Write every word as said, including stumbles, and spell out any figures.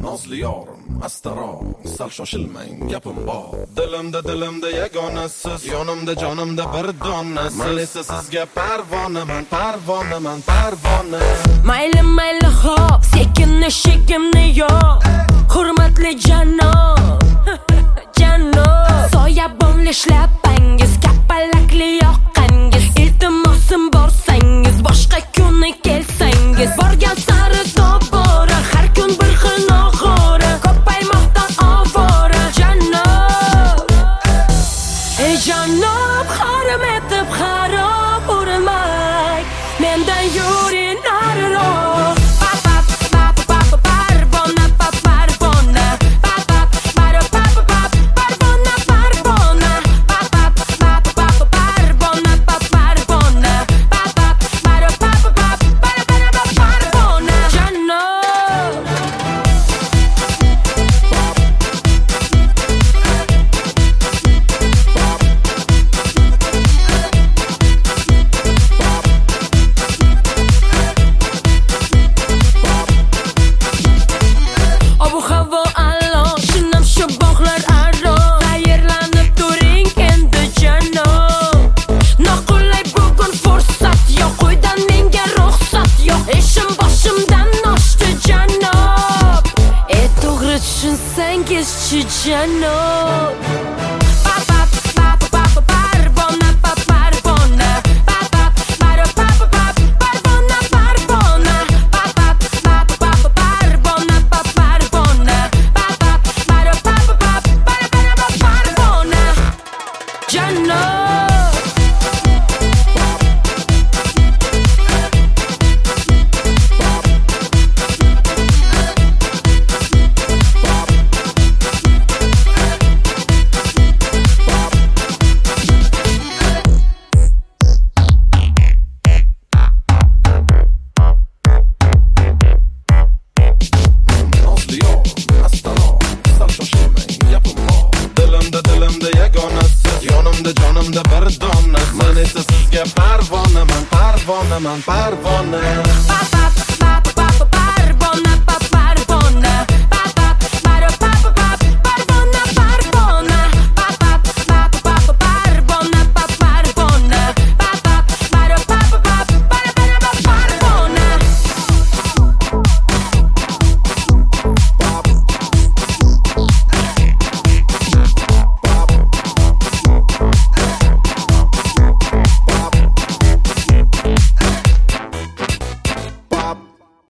Nozli yorim astaroq, sal shoshilmang gapim bor. Dilimda dilimda yagona siz, yonimda jonimda bir dona. Men esa sizga parvonaman, parvonaman, parvona. Mayli mayli hop, sekinni shekimni yo'q. Hurmatli janob, janob. Soyabonli shlapangiz, kapalakli yoqqangiz. Iltimosim borsangiz, boshqa kuni kelsangiz. Borgan sari tobora, har kun bir xil noxo'ra. Ko'paymoqda ovora, janob. Ey janob, harom etib harob urilmang. Mendan yuring nariroq. Tushunsangiz-chi janob. Yonimda jonimda bir dona. Men esa sizga parvonaman, parvonaman, parvona.